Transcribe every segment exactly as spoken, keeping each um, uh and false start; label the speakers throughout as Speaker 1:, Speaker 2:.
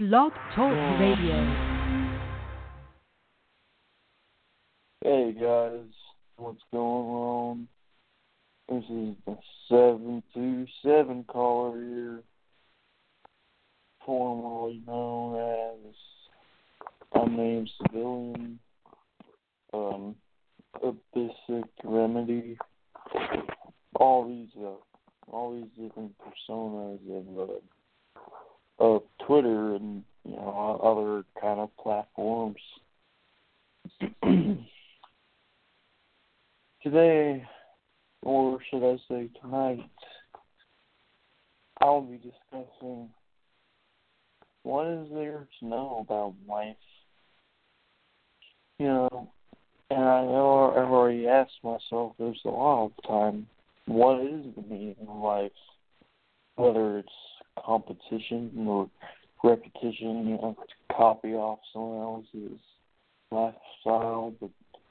Speaker 1: Blog Talk Radio.
Speaker 2: Hey guys, what's going on? This is the seven two seven caller here, formerly known as Unnamed Civilian, um, Abyssic Remedy, all these, uh, all these different personas of, uh, of Twitter and, you know, other kind of platforms. Today, or should I say tonight, I'll be discussing what is there to know about life. You know, and I know I've already asked myself this a lot of time, what is the meaning of life? Whether it's competition or repetition, you know, to copy off someone else's lifestyle, but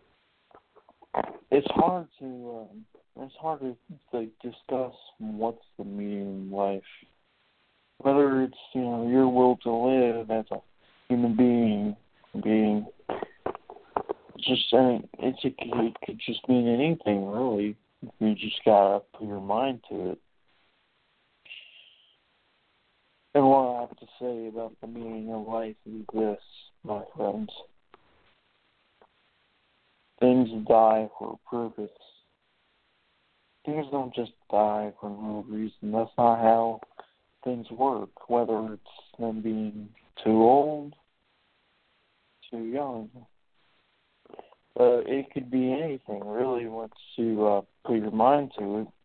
Speaker 2: it's hard to um, it's hard to like, discuss what's the meaning of life. Whether it's, you know, your will to live as a human being, being just I mean, it's it, it could just mean anything really. You just gotta put your mind to it. And what I have to say about the meaning of life is this, my friends. Things die for a purpose. Things don't just die for no reason. That's not how things work, whether it's them being too old, too young. Uh, it could be anything, really, once you uh, put your mind to it.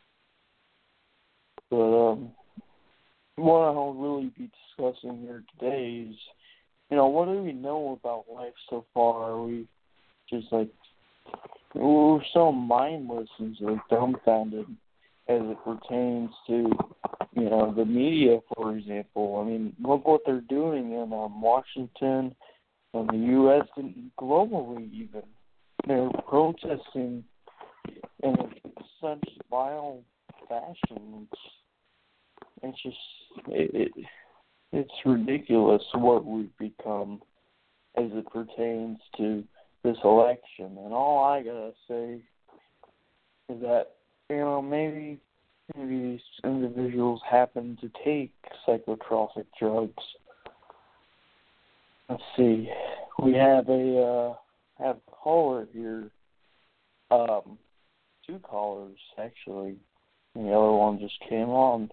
Speaker 2: But um, what I'll really be discussing here today is, you know, what do we know about life so far? Are we just like, we're so mindless and so dumbfounded as it pertains to, you know, the media, for example. I mean, look what they're doing in um, Washington and the U S and globally even. They're protesting in such vile fashion. It's, it's just, it, it, it's ridiculous what we've become as it pertains to this election. And all I gotta say is that, you know, maybe maybe these individuals happen to take psychotropic drugs. Let's see. We have a uh, have a caller here. Um, two callers actually. And the other one just came on.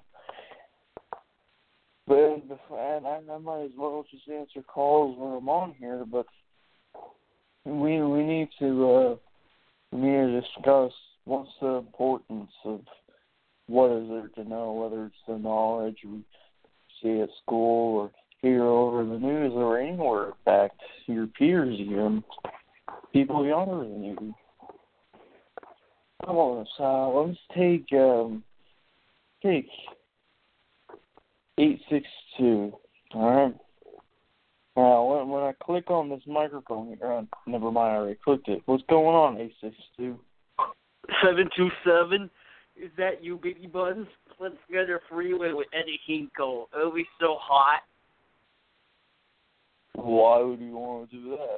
Speaker 2: But and I, I might as well just answer calls when I'm on here. But we we need to uh, we need to discuss what's the importance of what is there to know, whether it's the knowledge we see at school or hear over the news or anywhere. In fact, your peers, even people younger than you. Come on, so let's take um, take eight six two. All right. Now, when, when I click on this microphone here, uh, never mind, I already clicked it. What's going on, eight six two?
Speaker 3: seven two seven, is that you, Baby Buzz? Let's get a freeway with Eddie Hinkle. It'll be so hot.
Speaker 2: Why would you want to do that?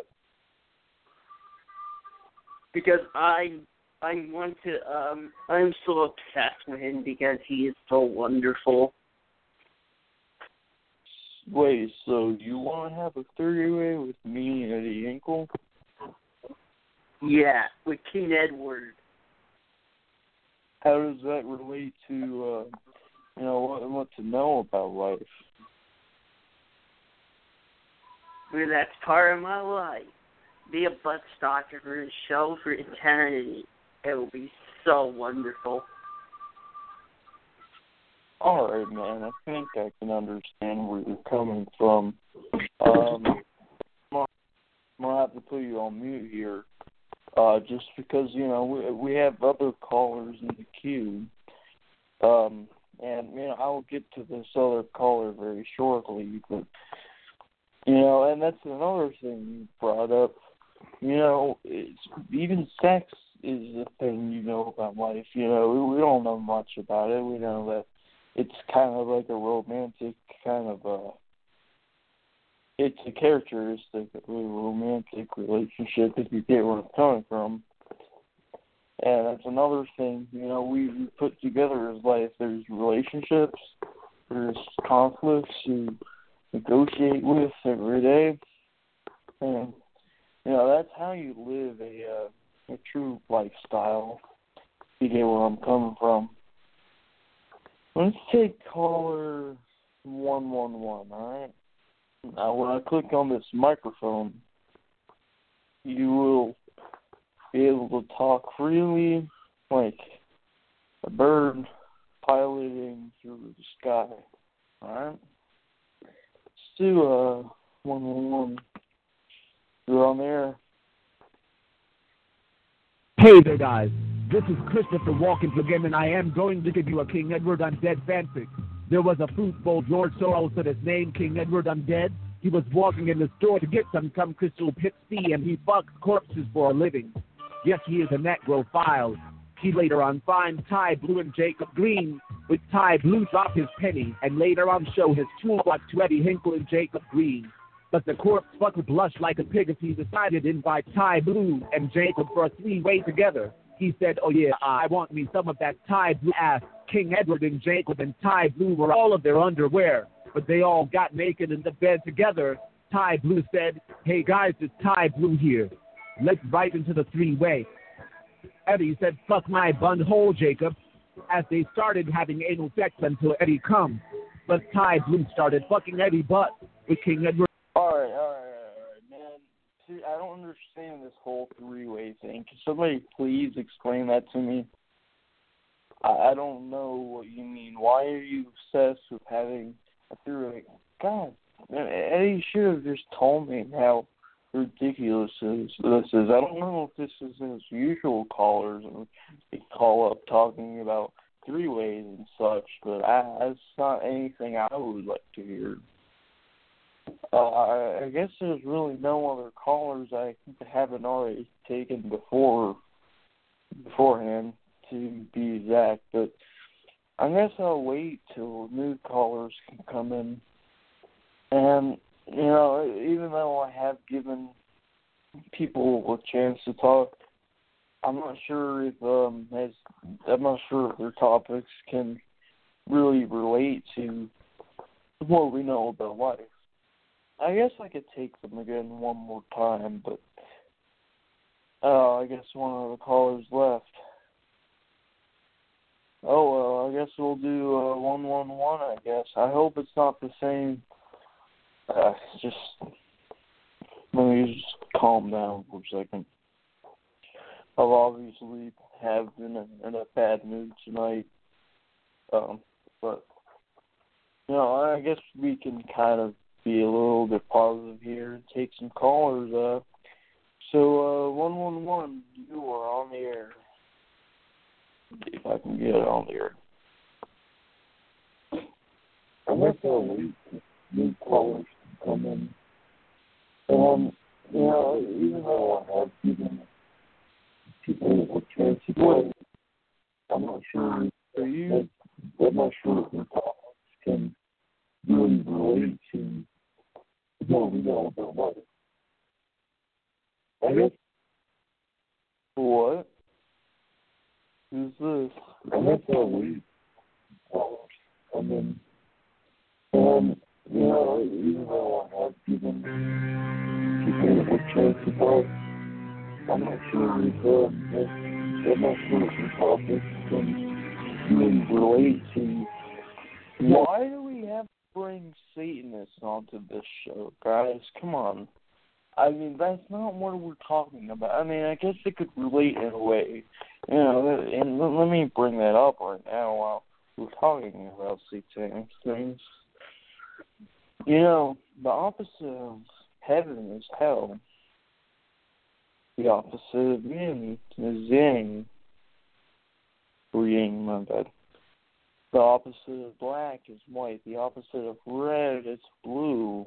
Speaker 3: Because I I want to, um, I'm so obsessed with him because he is so wonderful.
Speaker 2: Wait, so you want to have a three-way with me and Eddie Hinkle?
Speaker 3: Yeah, with King Edward.
Speaker 2: How does that relate to, uh, you know, what, what to know about life?
Speaker 3: Well, that's part of my life. Be a butt stalker for a show for eternity. It will be so wonderful.
Speaker 2: All right, man. I think I can understand where you're coming from. Um, I'm gonna have to put you on mute here, uh, just because you know we we have other callers in the queue, um, and you know I will get to this other caller very shortly. But you know, and that's another thing you brought up. You know, it's, even sex is a thing you know about life. You know, we, we don't know much about it. We know that it's kind of like a romantic kind of a it's a characteristic of a romantic relationship, if you get where I'm coming from. And that's another thing, you know, we, we put together as life. There's relationships, there's conflicts you negotiate with every day. And, you know, that's how you live a, uh, a true lifestyle, if you get where I'm coming from. Let's take caller one one one, all right? Now, when I click on this microphone, you will be able to talk freely like a bird piloting through the sky, all right? Let's do uh, one one one. You're on there.
Speaker 1: Hey there, guys. This is Christopher Walken again, and I am going to give you a King Edward Undead fanfic. There was a fruit bowl George Soros said his name, King Edward Undead. He was walking in the store to get some some crystal pixie, and he fucks corpses for a living. Yes, he is a necrophile. He later on finds Ty Blue and Jacob Green, with Ty Blue drop his penny, and later on show his toolbox to Eddie Hinkle and Jacob Green. But the corpse fucking blushed like a pig as he decided to invite Ty Blue and Jacob for a three-way together. He said, oh yeah, I want me some of that Ty Blue ass. King Edward and Jacob and Ty Blue were all of their underwear, but they all got naked in the bed together. Ty Blue said, hey guys, it's Ty Blue here. Let's right into the three-way. Eddie said, fuck my bun hole, Jacob, as they started having anal sex until Eddie comes. But Ty Blue started fucking Eddie butt with King Edward.
Speaker 2: All right, all right, all right, man. See, I don't understand this whole three-way thing. Can somebody please explain that to me? I, I don't know what you mean. Why are you obsessed with having a three-way? God, man, Eddie should have just told me how ridiculous this is. I don't know if this is his usual callers and they call up talking about three-ways and such, but I, that's not anything I would like to hear. Uh, I, I guess there's really no other callers I haven't already taken before beforehand, to be exact, but I guess I'll wait till new callers can come in. And, you know, even though I have given people a chance to talk, I'm not sure if um, as, I'm not sure if their topics can really relate to what we know about life. I guess I could take them again one more time, but uh, I guess one of the callers left. Oh, well, I guess we'll do uh, one one one, I guess. I hope it's not the same. Uh, just, let me just calm down for a second. I've obviously have been in, in a bad mood tonight. Um, but, you know, I guess we can kind of be a little bit positive here and take some callers. Uh, so, uh, one one one, you are on the air. If I can get it on the air. I guess I'll wait for new callers to come in. And, you know, even though I have given people a chance to play, I'm not sure if you, I'm not sure if the topics can really relate to what we know about life. I guess. What? Who's this? I guess I'll wait for come in. And, you know, even though I have given people a chance to play, I'm not sure if, um, if, I'm not sure if the topics can really relate to. Why do we have to bring Satanists onto this show, guys? Come on. I mean, that's not what we're talking about. I mean, I guess it could relate in a way. You know, and let me bring that up right now while we're talking about satanic things. You know, the opposite of heaven is hell. The opposite of yin is yang. Or yang, my bad. The opposite of black is white. The opposite of red is blue.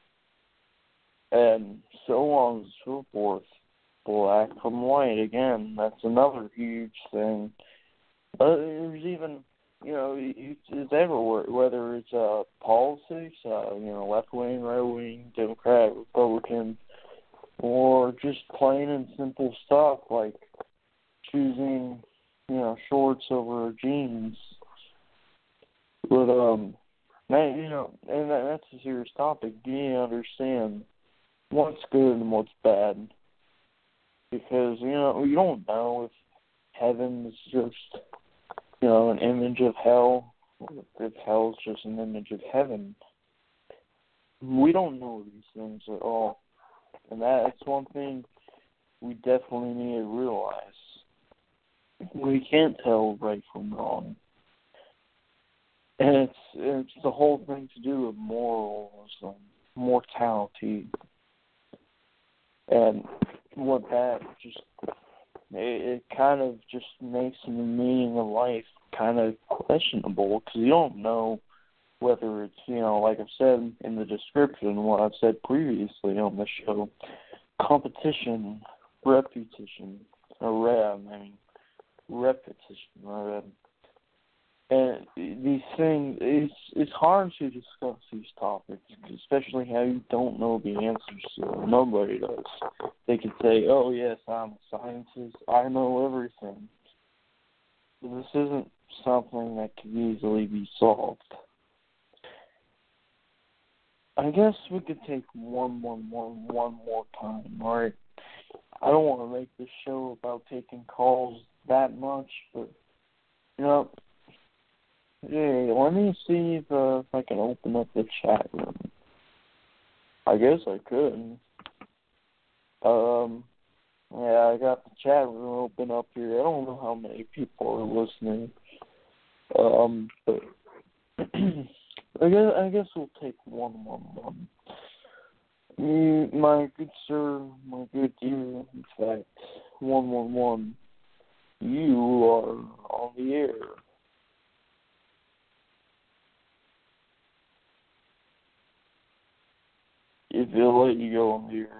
Speaker 2: And so on and so forth. Black from white, again, that's another huge thing. Uh, there's even you know, it's, it's everywhere, whether it's uh, politics, uh, you know, left wing, right wing, Democrat, Republican, or just plain and simple stuff like choosing, you know, shorts over jeans. But, um, man, you know, and that, that's a serious topic. You need to understand what's good and what's bad. Because, you know, you don't know if heaven is just, you know, an image of hell, or if hell is just an image of heaven. We don't know these things at all. And that's one thing we definitely need to realize. We can't tell right from wrong. And it's it's the whole thing to do with morals and mortality. And what that just, it, it kind of just makes the meaning of life kind of questionable, because you don't know whether it's, you know, like I've said in the description, what I've said previously on the show, competition, repetition, or rep, I mean, repetition, or and these things, it's it's hard to discuss these topics, especially how you don't know the answers to them. Nobody does. They can say, oh, yes, I'm a scientist, I know everything. But this isn't something that can easily be solved. I guess we could take one, one, one, one more time, all right? I don't want to make this show about taking calls that much, but, you know, hey, let me see if, uh, if I can open up the chat room. I guess I could. Um, yeah, I got the chat room open up here. I don't know how many people are listening. Um, but I guess I guess we'll take one, one, one. You, my good sir, my good dear, in fact, one, one, one. You are on the air. If they'll let you go on the air,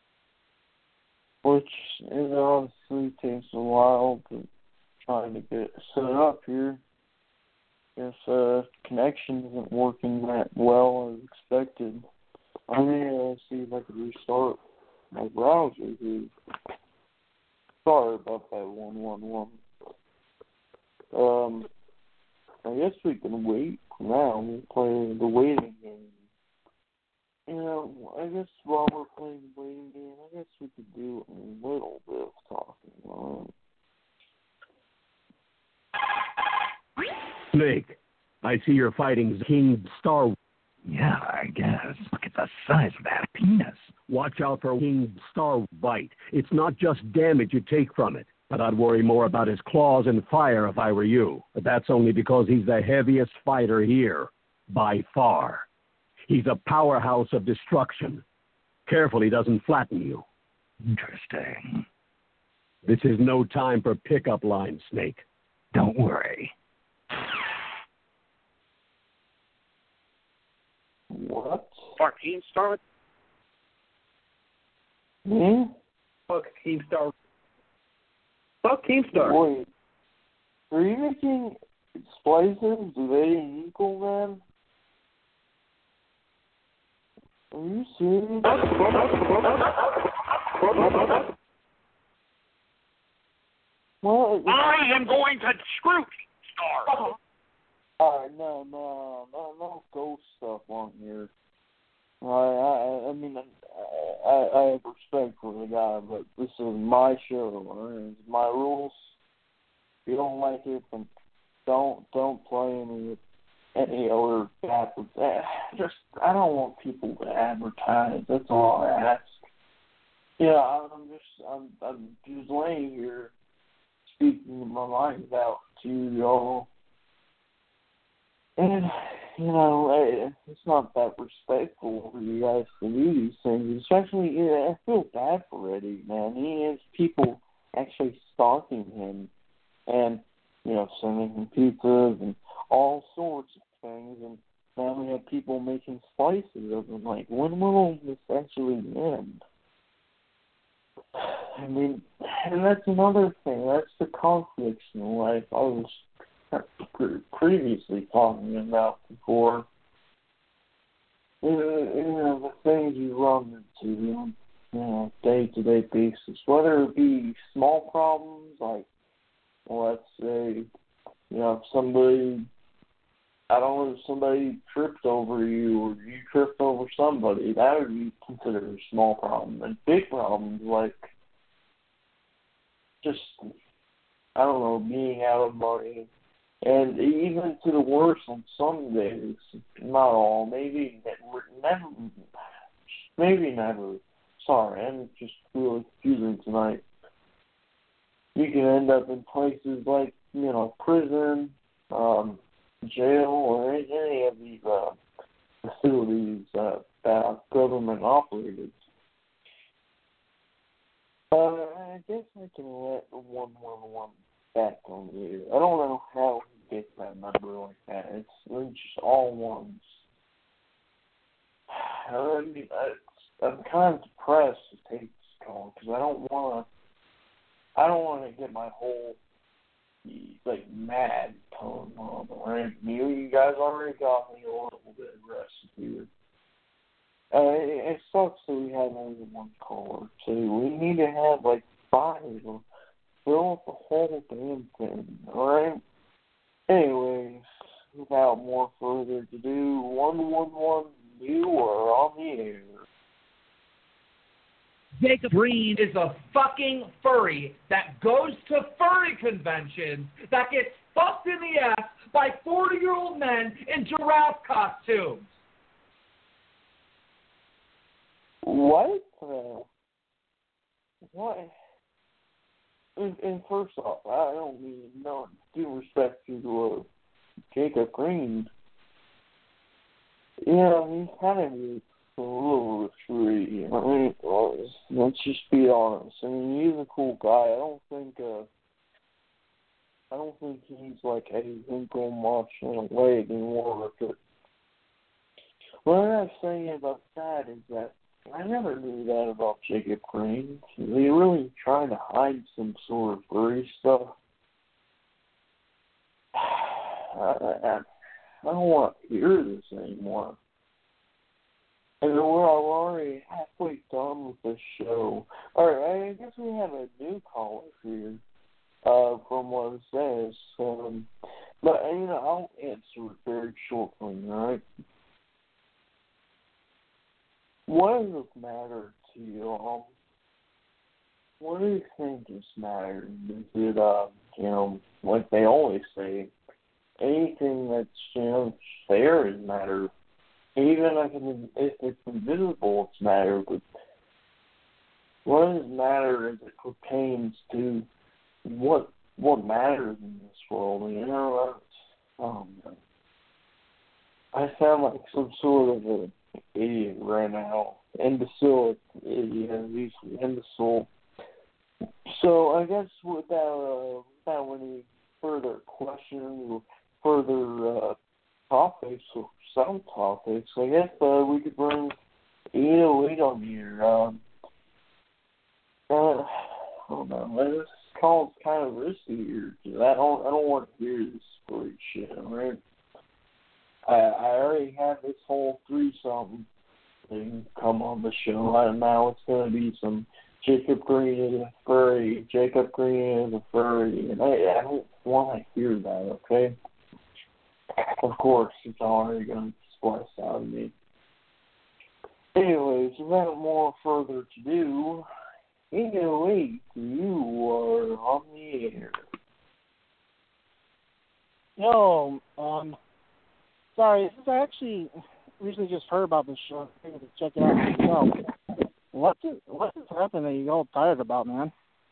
Speaker 2: which it honestly takes a while to trying to get set up here. If uh, connection isn't working that well as expected, I may uh, see if I can restart my browser here. Sorry about that, one one one. Um, I guess we can wait for now. We'll play the waiting game. You know, I guess while we're playing the waiting game, I guess we could do a little bit of talking. All
Speaker 1: right? Snake, I see you're fighting King Star.
Speaker 4: Yeah, I guess. Look at the size of that penis.
Speaker 1: Watch out for King Star Bite. It's not just damage you take from it, but I'd worry more about his claws and fire if I were you. But that's only because he's the heaviest fighter here, by far. He's a powerhouse of destruction. Careful he doesn't flatten you.
Speaker 4: Interesting.
Speaker 1: This is no time for pickup lines, Snake.
Speaker 4: Don't worry.
Speaker 2: What?
Speaker 5: Fuck Keemstar?
Speaker 2: Me?
Speaker 5: Fuck Keemstar. Fuck Keemstar.
Speaker 2: Wait. Are you making splices? Do they equal, man? Are you serious? What?
Speaker 5: I am going to screw Star.
Speaker 2: Alright, no, no, no, no ghost stuff on here. I, I, I mean, I, I, I have respect for the guy, but this is my show. Right? It's my rules. If you don't like it, then don't, don't play any, any other advertising. Just, I don't want people to advertise. That's all I ask. Yeah, I'm just, I'm, I'm just laying here speaking my mind out to y'all. And, you know, it's not that respectful for you guys to do these things. Especially, yeah, I feel bad for Eddie, man. He has people actually stalking him and, you know, sending him pizzas and all sorts of things. And now we have people making slices of them. Like, when will this actually end? I mean, and that's another thing. That's the conflicts in life. I was pre- previously talking about before. You know, the things you run into, you know, day-to-day basis, whether it be small problems, like, well, let's say, you know, if somebody, I don't know, if somebody tripped over you or you tripped over somebody, that would be considered a small problem. And big problems, like, just, I don't know, being out of money. And even to the worst on some days, not all, maybe never, maybe never. Sorry, I'm just really confusing tonight. You can end up in places like, you know, prison, um, jail, or any of these uh, facilities uh, that are government operated. Uh, I guess I can let one one one back on you. I don't know how he gets that number like that. It's, it's just all ones. I mean, I, I'm kind of depressed to take this call because I don't want to. I don't want to get my whole like mad tone on. Right? You, you guys already got me a little bit aggressive here. Uh, it, it sucks that we have only one caller too. We need to have like five or fill up the whole damn thing. All right. Anyways, without more further ado, one one one, you are on the air.
Speaker 6: Jacob Green is a fucking furry that goes to furry conventions that gets fucked in the ass by forty-year-old men in giraffe costumes.
Speaker 2: What? Uh, what? And, and first off, I don't mean no due respect to uh, Jacob Green. Yeah, he's kind of a little free. I mean, let's just be honest. I mean, he's a cool guy. I don't think. Uh, I don't think he's like anything going much in a way anymore. But what I'm saying about that is that I never knew that about Jacob Green. Is he really trying to hide some sort of furry stuff? I, I, I don't want to hear this anymore. And we're already halfway done with this show. All right, I guess we have a new caller here uh, from what it says. Um, but, you know, I'll answer it very shortly, all right? What does this matter to you all? What do you think this matters? Is it, uh, you know, like they always say, anything that's, you know, fair is matter. Even if it's invisible, it's matter. But what does matter as it pertains to what what matters in this world? You know, oh man, I sound like some sort of a idiot right now. Imbecile, idiot, imbecile. So I guess without, uh, without any further questions or further uh, topics or some topics, I guess uh, we could bring eight oh eight on here. Um, uh, hold on, this call's kind of risky here. I don't, I don't want to hear this great shit, alright? I, I already have this whole three-something thing come on the show, and now it's going to be some Jacob Green is a furry, Jacob Green is a furry, and I, I don't want to hear that, okay? Of course, it's already going to splice out of me. Anyways, without more further to do, eight oh eight, you are on the air.
Speaker 7: Yo, um, sorry, I actually recently just heard about this show. I figured to check it out myself. What is, what has happened that you're all tired about, man?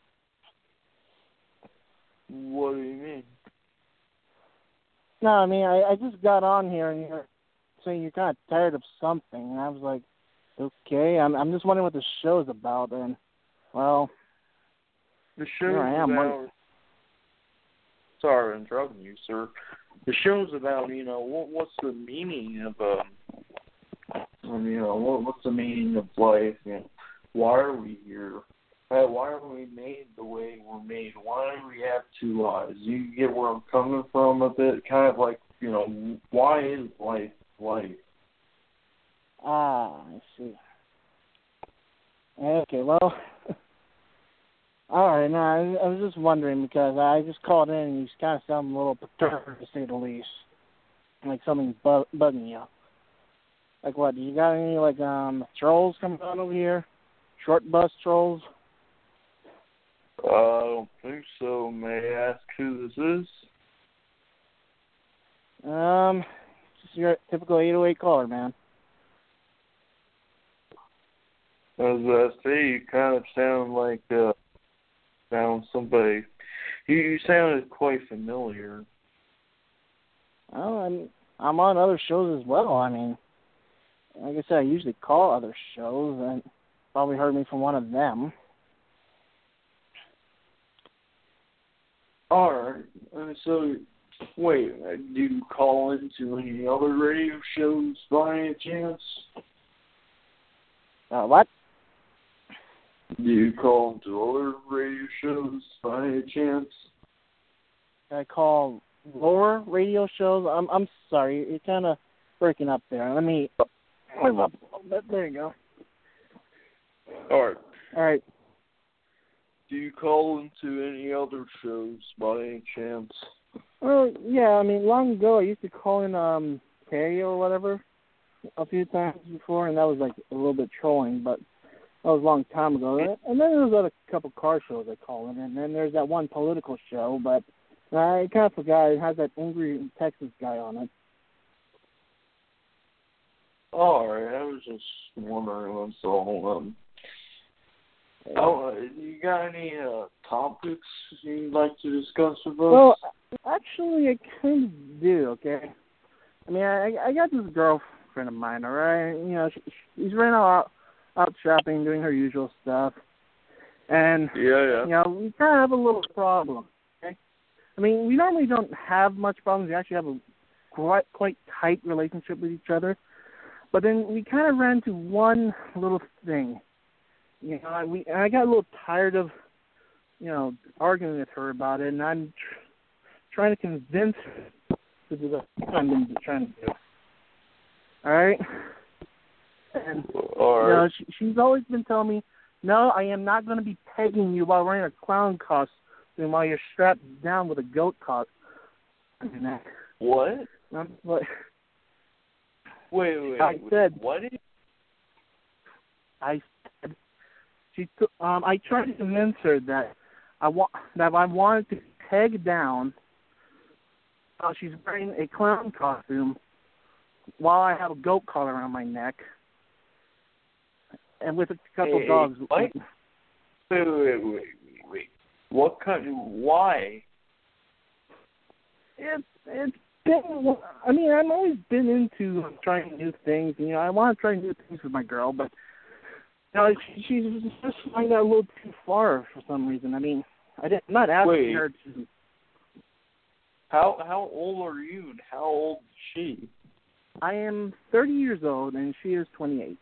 Speaker 2: What do you mean?
Speaker 7: No, I mean, I, I just got on here and you're saying you're kind of tired of something. And I was like, okay, I'm I'm just wondering what the show is about. And, well,
Speaker 2: the show
Speaker 7: here I am.
Speaker 2: about... Sorry, I'm interrupting you, sir. The show's about, you know, what what's the meaning of, um, you know, what, what's the meaning of life, and why are we here? Hey, why are we made the way we're made? Why do we have two eyes? You get where I'm coming from a bit? Kind of like, you know, why is life life?
Speaker 7: Ah, I see. Okay, well, all right. Now, I, I was just wondering because I just called in and you kind of sound a little perturbed, to say the least. Like something's bu- bugging you. Like what? Do you got any, like, um, trolls coming on over here? Short bus trolls?
Speaker 2: Uh, I don't think so. May I ask who this is?
Speaker 7: Um, just your typical eight oh eight caller, man.
Speaker 2: As I say, you kind of sound like, uh, sound somebody. You, you sounded quite familiar.
Speaker 7: Well, I'm, I'm on other shows as well. I mean, like I said, I usually call other shows, and probably heard me from one of them.
Speaker 2: All right. Uh, so, wait, uh, do you call into any other radio shows by any chance?
Speaker 7: Uh, what?
Speaker 2: Do you call into other radio shows by any chance?
Speaker 7: I call lower radio shows. I'm I'm sorry, you're kind of breaking up there. Let me move up a little bit. There you go.
Speaker 2: All right.
Speaker 7: All right.
Speaker 2: Do you call into any other shows by any chance?
Speaker 7: Well, yeah. I mean, long ago I used to call in um Terry or whatever a few times before, and that was like a little bit trolling, but that was a long time ago. And then there was other couple car shows I call in, and then there's that one political show, but I kind of forgot. It has that angry Texas guy on it.
Speaker 2: All right, I was just wondering. That's all. Um, oh, uh, you got any uh, topics you'd like to discuss with us?
Speaker 7: Well, actually, I kind of do. Okay. I mean, I I got this girlfriend of mine. All right. You know, she, she's right now out out shopping, doing her usual stuff, and
Speaker 2: yeah, yeah.
Speaker 7: you know, we kind of have a little problem. Okay. I mean, we normally don't have much problems. We actually have a quite quite tight relationship with each other. But then we kind of ran into one little thing. You know, I, we I got a little tired of, you know, arguing with her about it, and I'm tr- trying to convince her to do what I'm been trying to do. All right? And,
Speaker 2: All right.
Speaker 7: you know, she, she's always been telling me, no, I am not going to be pegging you while wearing a clown costume while you're strapped down with a goat costume.
Speaker 2: What?
Speaker 7: I'm like...
Speaker 2: Wait, wait,
Speaker 7: I
Speaker 2: wait.
Speaker 7: said,
Speaker 2: what? Did
Speaker 7: I said, she took, um, I tried to convince her that I want that I wanted to peg down while she's wearing a clown costume while I have a goat collar around my neck and with a couple
Speaker 2: hey,
Speaker 7: dogs.
Speaker 2: What? Wait, wait, wait, wait, wait. What kind? Why?
Speaker 7: It's it's been. I mean, I've always been into trying new things. You know, I want to try new things with my girl, but you know, she, she's just finding that a little too far for some reason. I mean, I didn't, I'm not asking
Speaker 2: Wait.
Speaker 7: her to.
Speaker 2: How how old are you and how old is she?
Speaker 7: I am thirty years old and she is twenty-eight.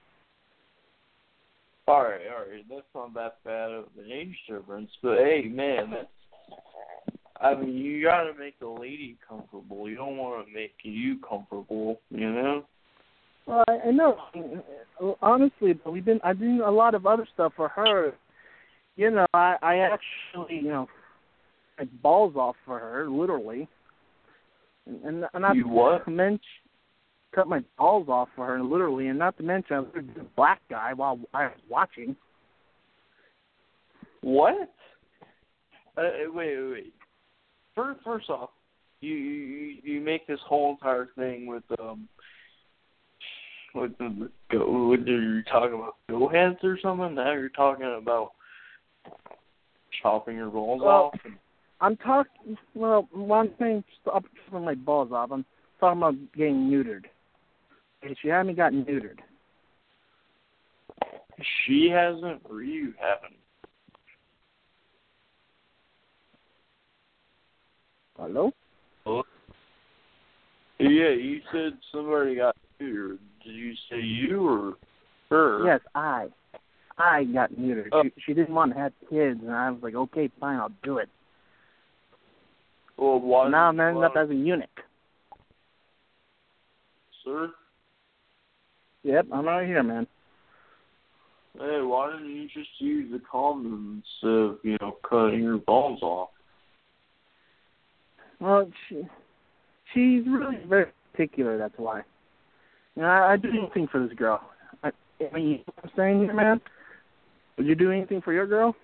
Speaker 2: All right, all right. That's not that bad of an age difference, but hey, man, that's. I mean, you gotta make the lady comfortable. You don't want to make you comfortable, you know.
Speaker 7: Well, I, I know. Honestly, but we've been. I've been doing a lot of other stuff for her. You know, I, I actually, you know, cut balls off for her, literally. And, and, and not
Speaker 2: you what?
Speaker 7: to mention, cut my balls off for her, literally, and not to mention I was a black guy while I was watching.
Speaker 2: What? Uh, wait, wait, wait. First, first off, you, you you make this whole entire thing with um with the go. What you're talking about? Go heads or something? Now you're talking about chopping your balls
Speaker 7: well,
Speaker 2: off. And...
Speaker 7: I'm talking. Well, one thing, stop chopping my balls off. I'm talking about getting neutered. And she hadn't gotten neutered.
Speaker 2: She hasn't, or you haven't.
Speaker 7: Hello?
Speaker 2: Hello? Yeah, you said somebody got neutered. Did you say you or her?
Speaker 7: Yes, I. I got neutered.
Speaker 2: Uh,
Speaker 7: she, she didn't want to have kids, and I was like, okay, fine, I'll do it.
Speaker 2: Well, why?
Speaker 7: Now I'm ending up as a eunuch.
Speaker 2: Sir?
Speaker 7: Yep, I'm right here, man.
Speaker 2: Hey, why didn't you just use the condom instead of, you know, cutting your balls off?
Speaker 7: Well, she, she's really very particular, that's why. You know, I, I do anything for this girl. I, I mean, you know what I'm saying here, man? Would you do anything for your girl?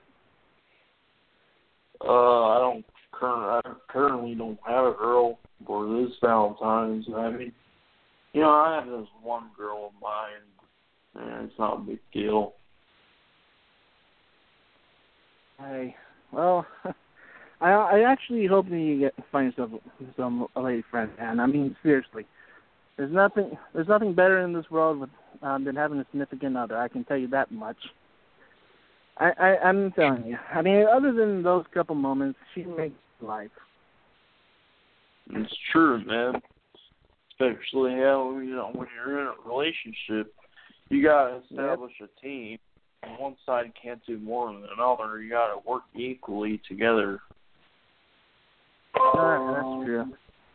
Speaker 2: Uh, I don't current, I currently don't have a girl for this Valentine's. I mean, you know, I have this one girl in mind, and it's not a big deal.
Speaker 7: Hey, well, I I actually hope that you get find yourself some a lady friend, man. I mean, seriously, there's nothing there's nothing better in this world with, um, than having a significant other. I can tell you that much. I, I I'm telling you. I mean, other than those couple moments, she makes life.
Speaker 2: It's true, man. Especially how, you know, when you're in a relationship, you gotta establish yep. a team. One side can't do more than another. You gotta work equally together.
Speaker 7: Alright, that's true.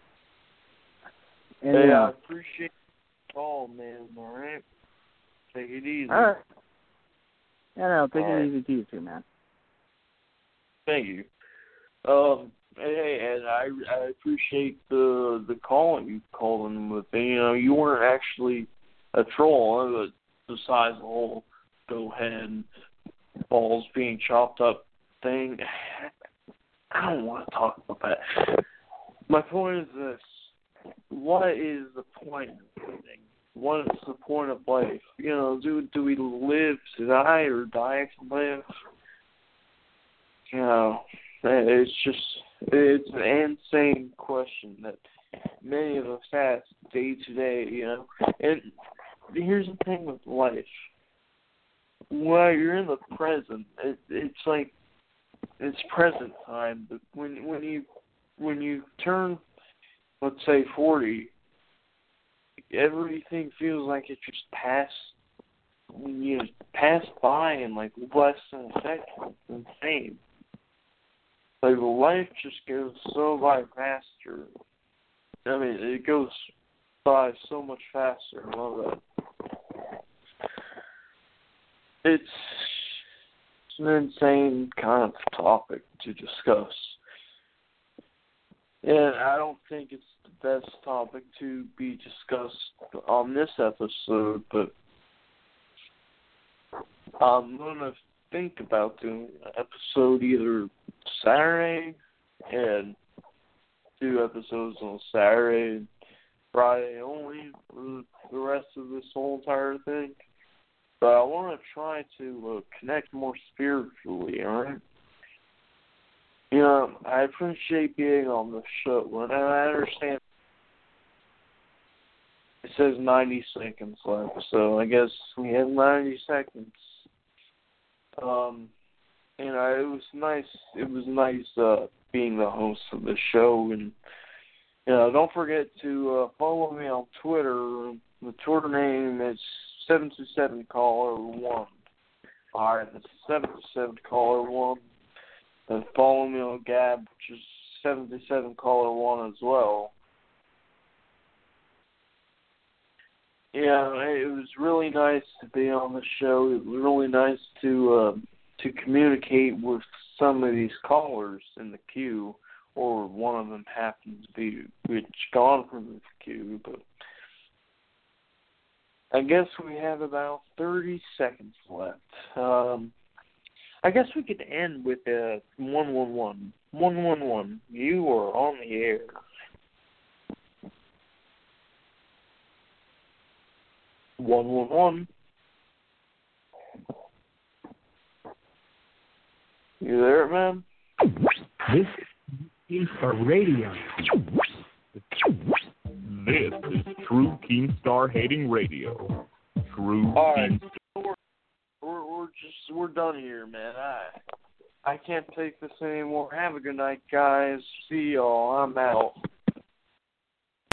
Speaker 7: And,
Speaker 2: hey,
Speaker 7: uh,
Speaker 2: I appreciate the call, man. Alright? Take it easy.
Speaker 7: Alright. Yeah, no, take
Speaker 2: All
Speaker 7: it
Speaker 2: right.
Speaker 7: easy to you too, man.
Speaker 2: Thank you. Um, hey, and I I appreciate the the call you called in with me. You know, you weren't actually a troll, but besides the whole go ahead balls being chopped up thing, I don't want to talk about that. My point is this: what is the point of living? What is the point of life? You know, do do we live to die or die to live? You know, it's just, it's an insane question that many of us ask day to day, you know. And here's the thing with life. While you're in the present, it, it's like, it's present time. But when when you when you turn, let's say, forty, everything feels like it just passed, you know, passed by in like less than a second. It's insane. Like, life just goes so by faster. I mean, it goes by so much faster. I love that. It's, it's an insane kind of topic to discuss. And I don't think it's the best topic to be discussed on this episode, but I'm going to think about doing an episode either Saturday and two episodes on Saturday and Friday only for the rest of this whole entire thing. But I want to try to uh, connect more spiritually, alright? You know, I appreciate being on the show, and I understand it says ninety seconds left, so I guess we have ninety seconds. Um, you know, it was nice. It was nice uh, being the host of the show, and you know, don't forget to uh, follow me on Twitter. The Twitter name is seven two seven caller one. All right, that's seven two seven caller one. And follow me on Gab, which is seven two seven caller one as well. Yeah, it was really nice to be on the show. It was really nice to uh, to communicate with some of these callers in the queue, or one of them happens to be which gone from the queue. But I guess we have about thirty seconds left. Um, I guess we could end with a one one one. one one one. You are on the air. one one one. You there, man?
Speaker 1: This is for radio.
Speaker 8: This is True Keemstar Hating Radio. True
Speaker 2: All right.
Speaker 8: Keemstar.
Speaker 2: We're, we're, we're just, we're done here, man. I, I can't take this anymore. Have a good night, guys. See y'all. I'm out.